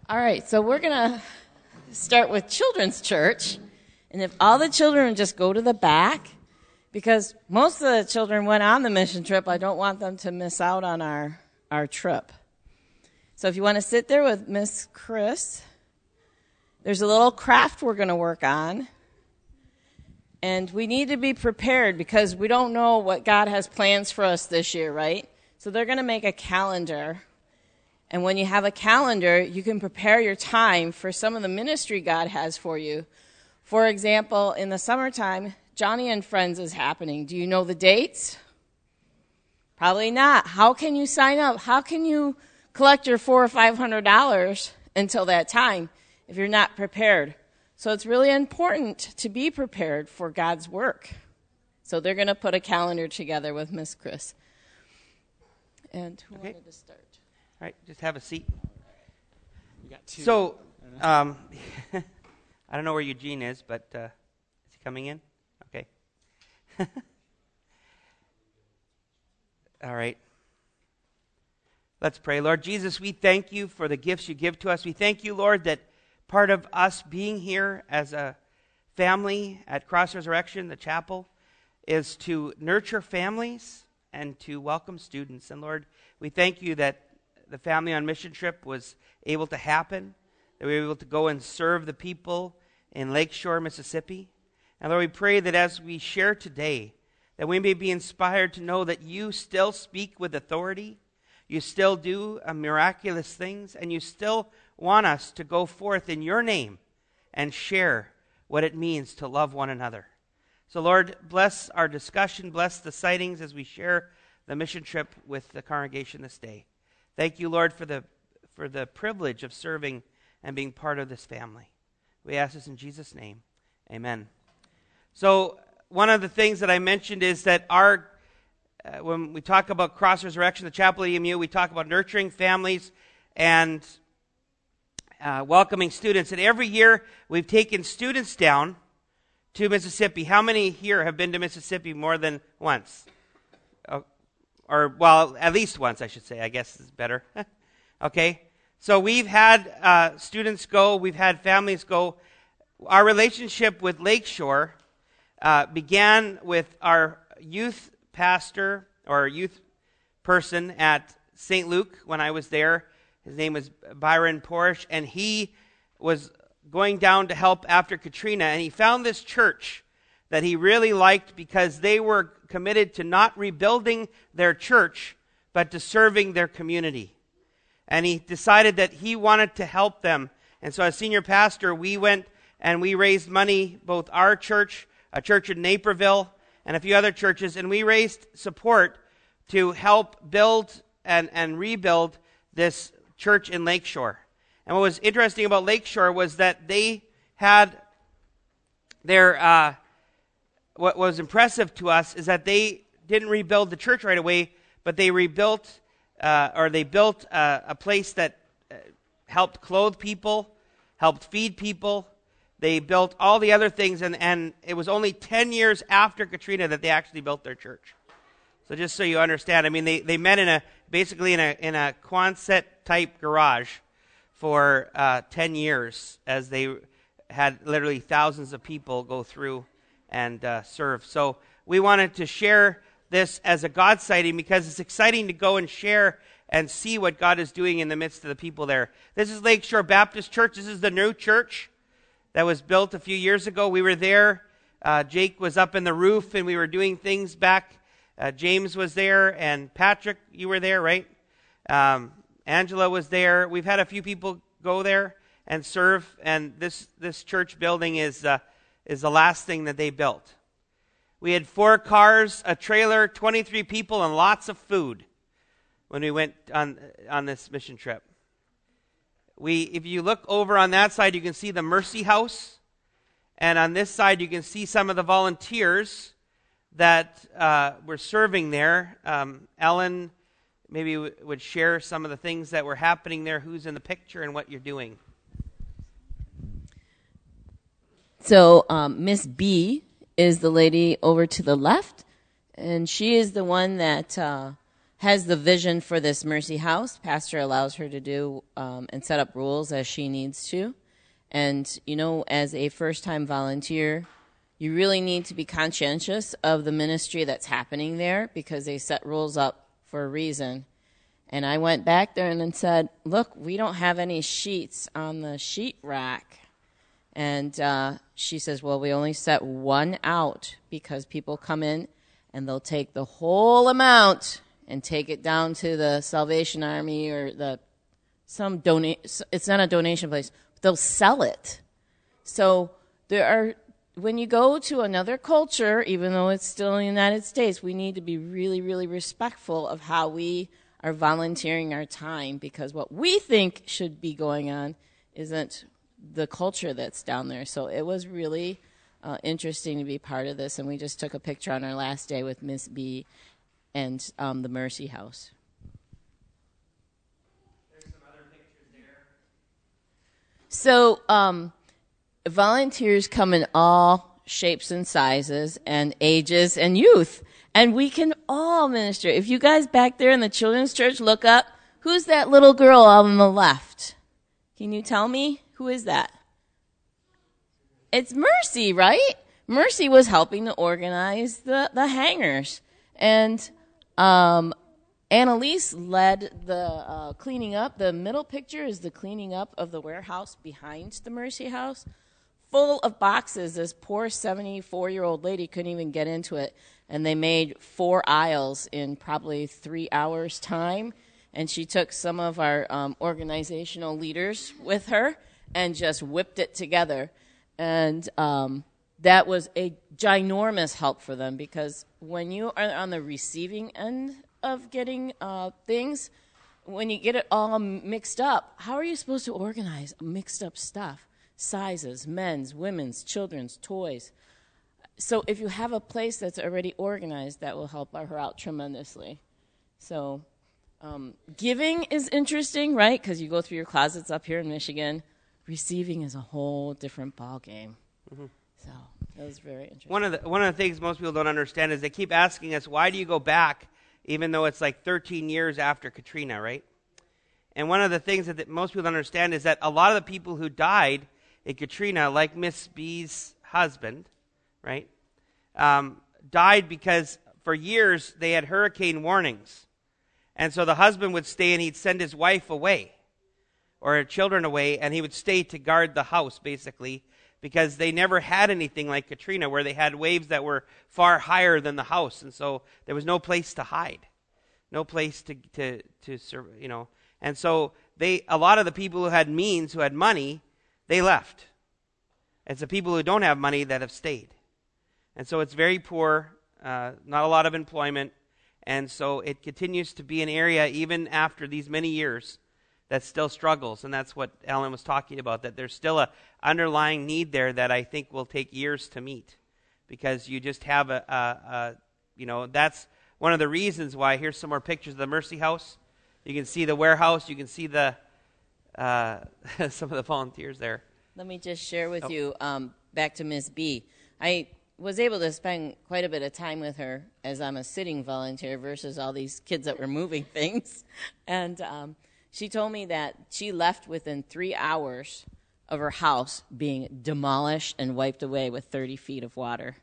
All right, so we're going to start with Children's Church. And if all the children just go to the back, because most of the children went on the mission trip, I don't want them to miss out on our trip. So if you want to sit there with Miss Chris, there's a little craft we're going to work on. And we need to be prepared because we don't know what God has plans for us this year, right? So they're going to make a calendar. And when you have a calendar, you can prepare your time for some of the ministry God has for you. For example, in the summertime, Johnny and Friends is happening. Do you know the dates? Probably not. How can you sign up? How can you collect your $400 or $500 until that time if you're not prepared? So it's really important to be prepared for God's work. So they're going to put a calendar together with Miss Chris. And who wanted to start? All right, just have a seat. We got two. So, I don't know where Eugene is, but is he coming in? Okay. All right. Let's pray. Lord Jesus, we thank you for the gifts you give to us. We thank you, Lord, that part of us being here as a family at Cross Resurrection, the chapel, is to nurture families and to welcome students. And Lord, we thank you that the family on mission trip was able to happen, that we were able to go and serve the people in Lakeshore, Mississippi. And Lord, we pray that as we share today, that we may be inspired to know that you still speak with authority, you still do miraculous things, and you still want us to go forth in your name and share what it means to love one another. So Lord, bless our discussion, bless the sightings as we share the mission trip with the congregation this day. Thank you, Lord, for the privilege of serving and being part of this family. We ask this in Jesus' name. Amen. So one of the things that I mentioned is that when we talk about Cross Resurrection, the Chapel at EMU, we talk about nurturing families and welcoming students. And every year we've taken students down to Mississippi. How many here have been to Mississippi more than once? Well, at least once, I should say. I guess is better. Okay. So we've had students go. We've had families go. Our relationship with Lakeshore began with our youth pastor or youth person at St. Luke when I was there. His name was Byron Porish, and he was going down to help after Katrina, and he found this church that he really liked because they were committed to not rebuilding their church, but to serving their community. And he decided that he wanted to help them. And so as senior pastor, we went and we raised money, both our church, a church in Naperville, and a few other churches, and we raised support to help build and rebuild this church in Lakeshore. And what was interesting about Lakeshore was that they had their... What was impressive to us is that they didn't rebuild the church right away, but they built a place that helped clothe people, helped feed people. They built all the other things, and it was only 10 years after Katrina that they actually built their church. So just so you understand, I mean, they met in a Quonset type garage for 10 years as they had literally thousands of people go through and serve. So we wanted to share this as a God sighting because it's exciting to go and share and see what God is doing in the midst of the people there. This is Lakeshore Baptist Church. This is the new church that was built a few years ago. We were there. Jake was up in the roof and we were doing things back. James was there, and Patrick, you were there, right? Angela was there. We've had a few people go there and serve, and this church building is the last thing that they built. We had 4 cars, a trailer, 23 people, and lots of food when we went on this mission trip. If you look over on that side, you can see the Mercy House, and on this side, you can see some of the volunteers that were serving there. Ellen maybe would share some of the things that were happening there, who's in the picture, and what you're doing. So Miss B is the lady over to the left, and she is the one that has the vision for this Mercy House. Pastor allows her to do and set up rules as she needs to. And, as a first-time volunteer, you really need to be conscientious of the ministry that's happening there because they set rules up for a reason. And I went back there and said, look, we don't have any sheets on the sheet rack. And she says, well, we only set one out because people come in and they'll take the whole amount and take it down to the Salvation Army or it's not a donation place, but they'll sell it. So when you go to another culture, even though it's still in the United States, we need to be really, really respectful of how we are volunteering our time because what we think should be going on isn't the culture that's down there. So it was really interesting to be part of this, and we just took a picture on our last day with Miss B and the Mercy House. There's some other pictures there. So volunteers come in all shapes and sizes and ages and youth, and we can all minister. If you guys back there in the children's church look up, who's that little girl on the left? Can you tell me? Who is that? It's Mercy, right? Mercy was helping to organize the hangars. And Annalise led the cleaning up. The middle picture is the cleaning up of the warehouse behind the Mercy House, full of boxes. This poor 74-year-old lady couldn't even get into it. And they made 4 aisles in probably 3 hours' time. And she took some of our organizational leaders with her and just whipped it together. And that was a ginormous help for them because when you are on the receiving end of getting things, when you get it all mixed up, how are you supposed to organize mixed up stuff? Sizes, men's, women's, children's, toys. So if you have a place that's already organized, that will help her out tremendously. So giving is interesting, right? Because you go through your closets up here in Michigan. Receiving is a whole different ball game. Mm-hmm. So that was very interesting. One of the things most people don't understand is they keep asking us, why do you go back even though it's like 13 years after Katrina, right? And one of the things that most people don't understand is that a lot of the people who died in Katrina, like Miss B's husband, right, died because for years they had hurricane warnings. And so the husband would stay and he'd send his wife away or children away, and he would stay to guard the house, basically, because they never had anything like Katrina, where they had waves that were far higher than the house, and so there was no place to hide, no place to and so a lot of the people who had means, who had money, they left. It's the people who don't have money that have stayed, and so it's very poor, not a lot of employment, and so it continues to be an area even after these many years that still struggles, and that's what Ellen was talking about, that there's still a underlying need there that I think will take years to meet, because you just have that's one of the reasons why. Here's some more pictures of the Mercy House. You can see the warehouse. You can see the some of the volunteers there. Let me just share with you, back to Miss B. I was able to spend quite a bit of time with her as I'm a sitting volunteer versus all these kids that were moving things, and she told me that she left within 3 hours of her house being demolished and wiped away with 30 feet of water.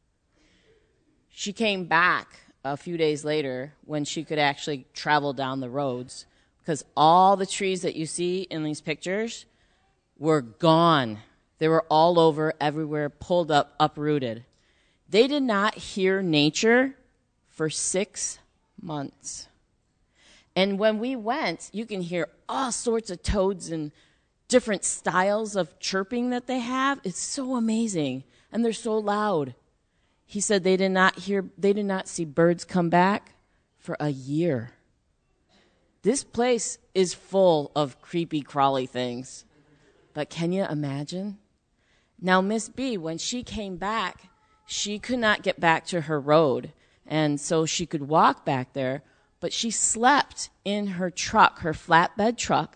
She came back a few days later when she could actually travel down the roads because all the trees that you see in these pictures were gone. They were all over, everywhere, pulled up, uprooted. They did not hear nature for 6 months. And when we went, you can hear all sorts of toads and different styles of chirping that they have. It's so amazing. And they're so loud. He said they did not see birds come back for a year. This place is full of creepy, crawly things. But can you imagine? Now, Miss B, when she came back, she could not get back to her road. And so she could walk back there. But she slept in her truck, her flatbed truck,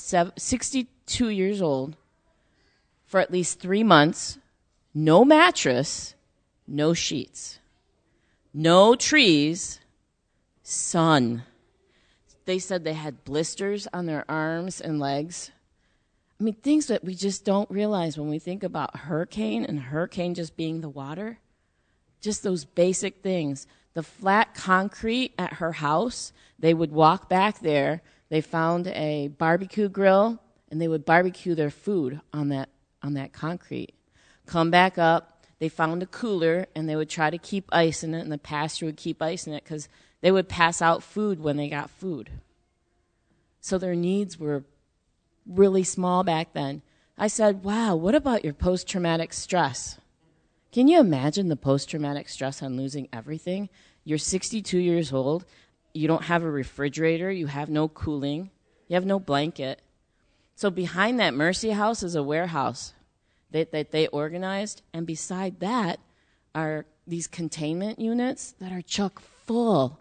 62 years old, for at least 3 months, no mattress, no sheets, no trees, sun. They said they had blisters on their arms and legs. I mean, things that we just don't realize when we think about hurricane and hurricane just being the water. Just those basic things. The flat concrete at her house, they would walk back there. They found a barbecue grill, and they would barbecue their food on that concrete. Come back up, they found a cooler, and they would try to keep ice in it, and the pastor would keep ice in it because they would pass out food when they got food. So their needs were really small back then. I said, wow, what about your post-traumatic stress? Can you imagine the post-traumatic stress on losing everything? You're 62 years old. You don't have a refrigerator. You have no cooling. You have no blanket. So behind that Mercy House is a warehouse that they organized. And beside that are these containment units that are chock full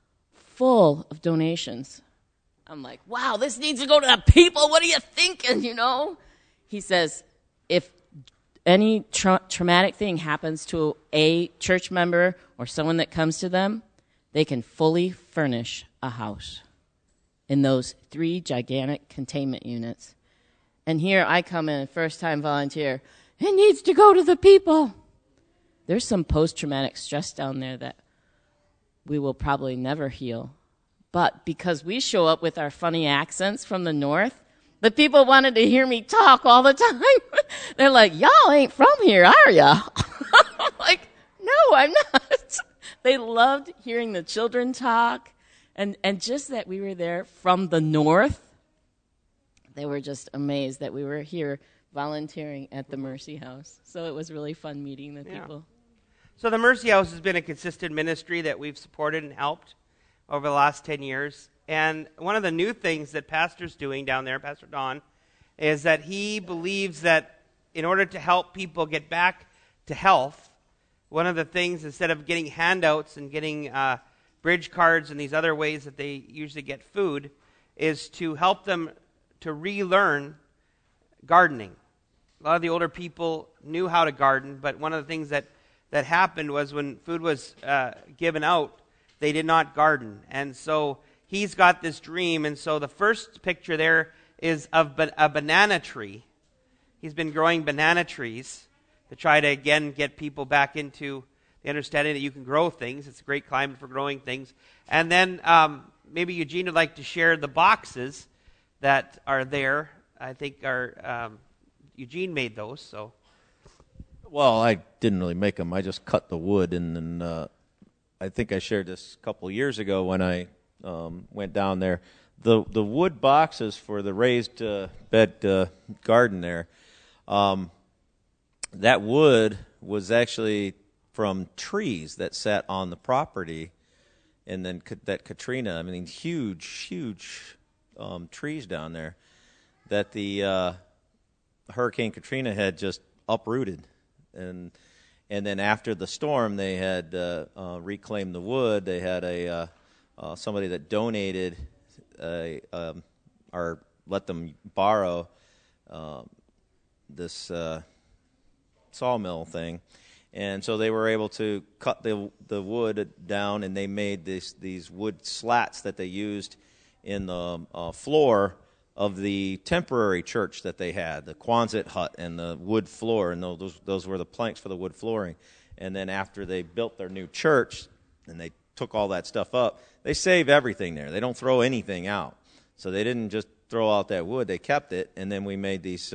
of donations. I'm like, wow, this needs to go to the people. What are you thinking, He says, if any traumatic thing happens to a church member or someone that comes to them, they can fully furnish a house in those 3 gigantic containment units. And here I come in, first-time volunteer. It needs to go to the people. There's some post-traumatic stress down there that we will probably never heal. But because we show up with our funny accents from the north, the people wanted to hear me talk all the time. They're like, y'all ain't from here, are ya? I'm like, no, I'm not. They loved hearing the children talk. And just that we were there from the north, they were just amazed that we were here volunteering at the Mercy House. So it was really fun meeting the people. So the Mercy House has been a consistent ministry that we've supported and helped over the last 10 years. And one of the new things that Pastor's doing down there, Pastor Don, is that he believes that in order to help people get back to health, one of the things, instead of getting handouts and getting bridge cards and these other ways that they usually get food, is to help them to relearn gardening. A lot of the older people knew how to garden, but one of the things that happened was when food was given out, they did not garden. And so he's got this dream, and so the first picture there is of a banana tree. He's been growing banana trees to try to, again, get people back into the understanding that you can grow things. It's a great climate for growing things. And then maybe Eugene would like to share the boxes that are there. I think Eugene made those. So, well, I didn't really make them. I just cut the wood, and then I think I shared this a couple years ago when I went down there. The wood boxes for the raised bed garden there, that wood was actually from trees that sat on the property, and then that Katrina, huge trees down there that the Hurricane Katrina had just uprooted. And then after the storm, they had reclaimed the wood. They had somebody that donated or let them borrow this sawmill thing, and so they were able to cut the wood down, and they made these wood slats that they used in the floor of the temporary church that they had, the Quonset hut and the wood floor, and those were the planks for the wood flooring. And then after they built their new church and they took all that stuff up, they save everything there. They don't throw anything out. So they didn't just throw out that wood. They kept it, and then we made these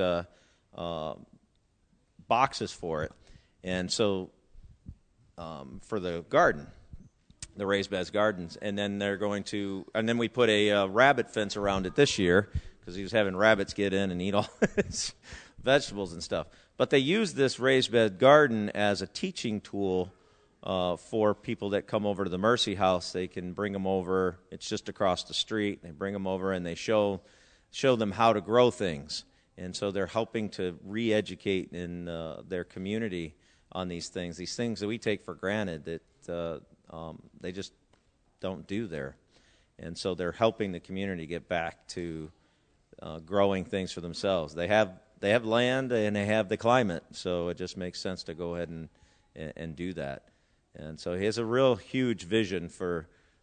boxes for it. And so for the garden, the raised beds gardens, and then then we put a rabbit fence around it this year because he was having rabbits get in and eat all his vegetables and stuff. But they use this raised bed garden as a teaching tool for people that come over to the Mercy House. They can bring them over. It's just across the street. They bring them over and they show them how to grow things. And so they're helping to re-educate in their community on these things that we take for granted that they just don't do there. And so they're helping the community get back to growing things for themselves. They have land and they have the climate, so it just makes sense to go ahead and do that. And so he has a real huge vision for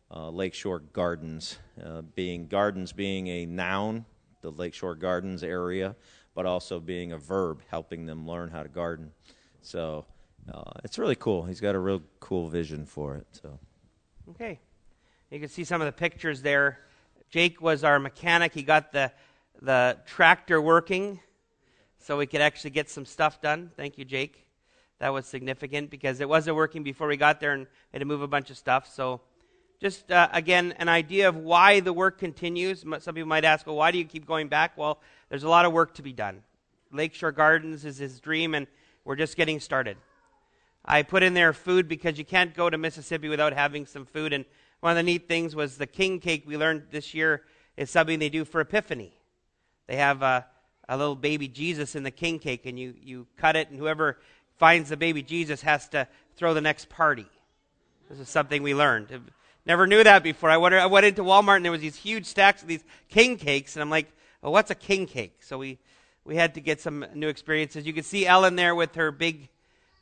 Lakeshore Gardens, gardens being a noun, the Lakeshore Gardens area, but also being a verb, helping them learn how to garden. So it's really cool. He's got a real cool vision for it. So, okay. You can see some of the pictures there. Jake was our mechanic. He got the tractor working so we could actually get some stuff done. Thank you, Jake. That was significant because it wasn't working before we got there and we had to move a bunch of stuff. So just, again, an idea of why the work continues. Some people might ask, well, why do you keep going back? Well, there's a lot of work to be done. Lakeshore Gardens is his dream, and we're just getting started. I put in there food because you can't go to Mississippi without having some food. And one of the neat things was the king cake we learned this year is something they do for Epiphany. They have a little baby Jesus in the king cake, and you cut it, and whoever finds the baby Jesus has to throw the next party. This is something we learned. Never knew that before. I went into Walmart, and there was these huge stacks of these king cakes, and I'm like, well, what's a king cake? So we had to get some new experiences. You can see Ellen there with her big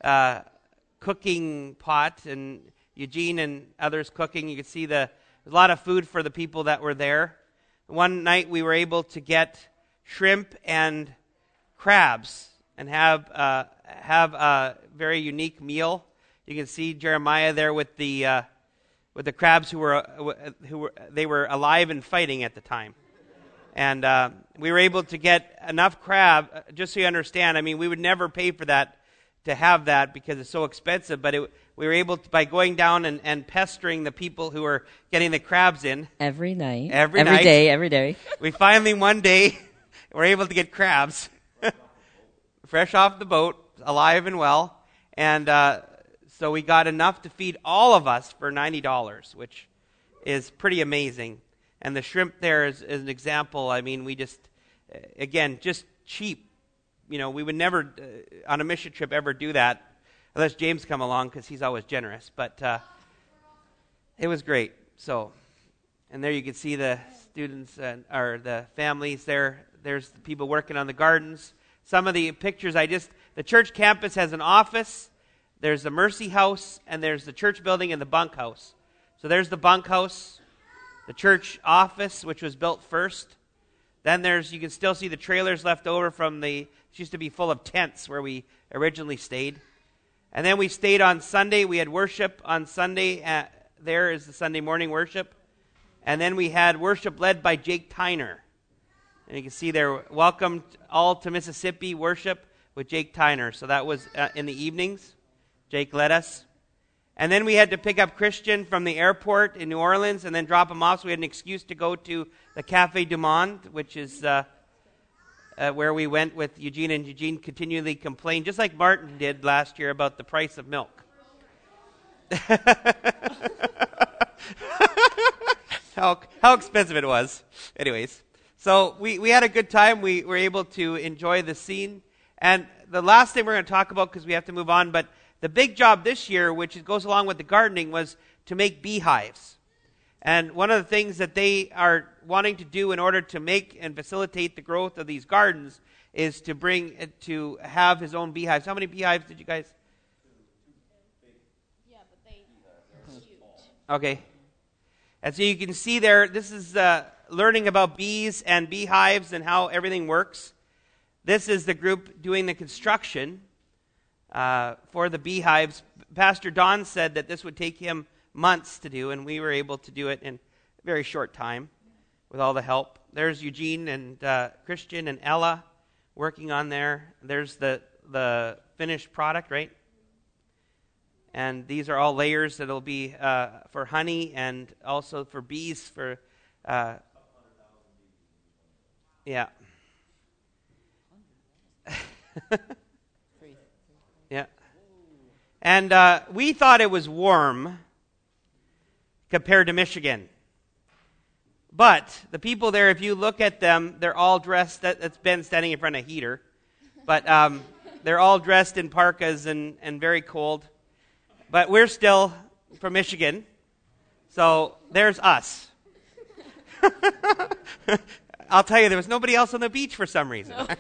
cooking pot, and Eugene and others cooking. You can see there's a lot of food for the people that were there. One night we were able to get shrimp and crabs and have a very unique meal. You can see Jeremiah there with the crabs who were alive and fighting at the time. And we were able to get enough crab, just so you understand, I mean, we would never pay for that, to have that, because it's so expensive, but we were able to, by going down and pestering the people who were getting the crabs in. Every night. Every night. Every day. We finally, one day, were able to get crabs, fresh off the boat, alive and well, and so we got enough to feed all of us for $90, which is pretty amazing. And the shrimp there is an example. I mean, we just, again, just cheap. You know, we would never, on a mission trip, ever do that, unless James come along, because he's always generous. But it was great. So, and there you can see the students, or the families there. There's the people working on the gardens. Some of the pictures the church campus has an office, there's the Mercy House, and there's the church building and the bunk house. So there's the bunk house, the church office, which was built first. Then you can still see the trailers left over from it used to be full of tents where we originally stayed. And then we stayed on Sunday. We had worship on Sunday. There is the Sunday morning worship. And then we had worship led by Jake Tyner. And you can see there, welcome all to Mississippi worship with Jake Tyner. So that was in the evenings. Jake led us. And then we had to pick up Christian from the airport in New Orleans and then drop him off. So we had an excuse to go to the Cafe du Monde, which is where we went with Eugene. And Eugene continually complained, just like Martin did last year, about the price of milk. How expensive it was. Anyways, so we had a good time. We were able to enjoy the scene. And the last thing we're going to talk about, because we have to move on, but the big job this year, which goes along with the gardening, was to make beehives. And one of the things that they are wanting to do in order to make and facilitate the growth of these gardens is to have his own beehives. How many beehives did you guys? Yeah, but they're huge. Okay. And so you can see there, this is learning about bees and beehives and how everything works. This is the group doing the construction for the beehives. Pastor Don said that this would take him months to do, and we were able to do it in a very short time with all the help. There's Eugene and Christian and Ella working on there. There's the finished product, right? And these are all layers that'll be for honey and also for bees. Yeah. Yeah. And we thought it was warm compared to Michigan. But the people there, if you look at them, they're all dressed, that's Ben standing in front of a heater, but they're all dressed in parkas and very cold. But we're still from Michigan, so there's us. I'll tell you, there was nobody else on the beach for some reason. No.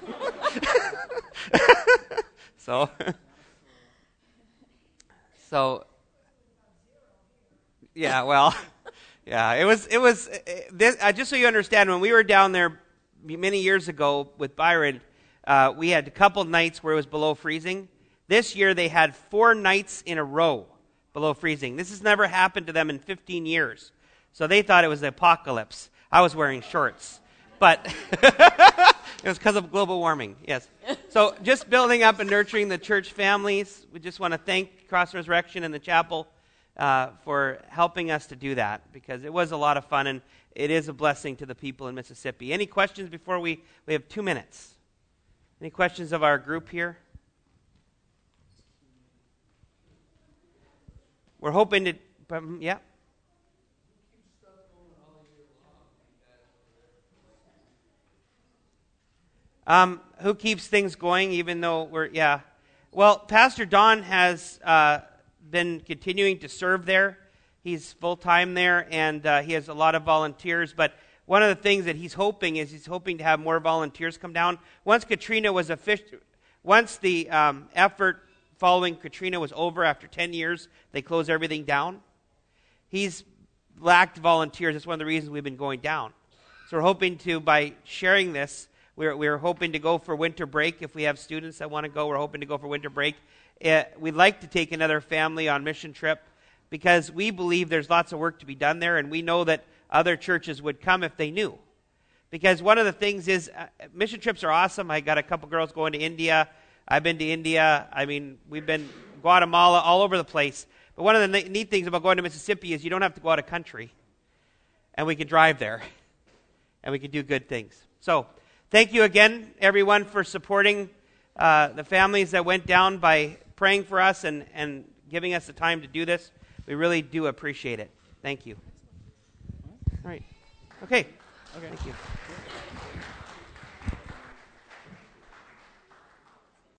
So, yeah, well, Yeah, it was this, just so you understand, when we were down there many years ago with Byron, we had a couple nights where it was below freezing. This year they had 4 nights in a row below freezing. This has never happened to them in 15 years. So they thought it was the apocalypse. I was wearing shorts. But it was because of global warming, yes. So just building up and nurturing the church families. We just want to thank Cross Resurrection and the chapel for helping us to do that, because it was a lot of fun and it is a blessing to the people in Mississippi. Any questions before we have 2 minutes? Any questions of our group here? We're hoping to, yeah. Who keeps things going even though yeah. Well, Pastor Don has been continuing to serve there. He's full-time there, and he has a lot of volunteers. But one of the things that he's hoping to have more volunteers come down. Once the effort following Katrina was over, after 10 years, they closed everything down. He's lacked volunteers. That's one of the reasons we've been going down. So we're hoping to, by sharing this, we're hoping to go for winter break. If we have students that want to go, we're hoping to go for winter break. We'd like to take another family on mission trip, because we believe there's lots of work to be done there, and we know that other churches would come if they knew. Because one of the things is, mission trips are awesome. I got a couple girls going to India. I've been to India. I mean, we've been Guatemala, all over the place. But one of the neat things about going to Mississippi is you don't have to go out of country. And we can drive there. And we can do good things. So, thank you again, everyone, for supporting the families that went down by praying for us and giving us the time to do this. We really do appreciate it. Thank you. All right. Okay. Thank you.